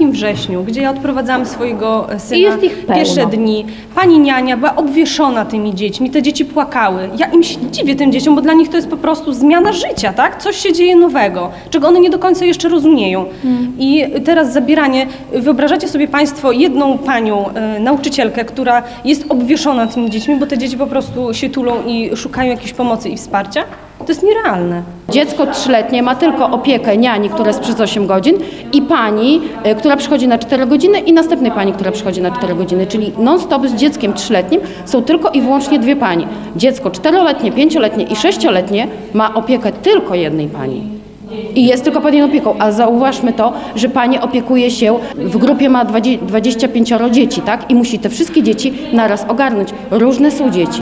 ostatnim wrześniu, gdzie ja odprowadzałam swojego syna, jest ich pełno. pierwsze dni, pani niania była obwieszona tymi dziećmi, te dzieci płakały. Ja im się dziwię tym dzieciom, bo dla nich to jest po prostu zmiana życia, tak? Coś się dzieje nowego, czego one nie do końca jeszcze rozumieją. I teraz zabieranie, wyobrażacie sobie Państwo jedną panią, nauczycielkę, która jest obwieszona tymi dziećmi, bo te dzieci po prostu się tulą i szukają jakiejś pomocy i wsparcia? To jest nierealne. Dziecko 3-letnie ma tylko opiekę niani, która jest przez 8 godzin i pani, która przychodzi na 4 godziny i następnej pani, która przychodzi na 4 godziny, czyli non-stop z dzieckiem 3-letnim są tylko i wyłącznie 2 pani. Dziecko 4-letnie, 5-letnie i 6-letnie ma opiekę tylko jednej pani. I jest tylko pod jej opieką, a zauważmy to, że pani opiekuje się, w grupie ma 25 dzieci, tak? I musi te wszystkie dzieci naraz ogarnąć. Różne są dzieci.